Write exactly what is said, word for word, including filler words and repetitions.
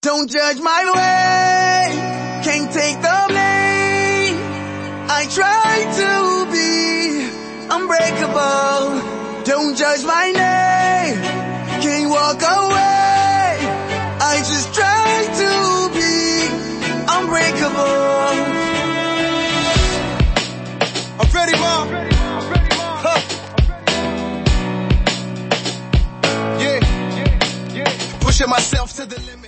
Don't judge my way, can't take the blame. I try to be unbreakable. Don't judge my name, can't walk away. I just try to be unbreakable. I'm ready, Mom. Huh. Yeah. Pushing myself to the limit.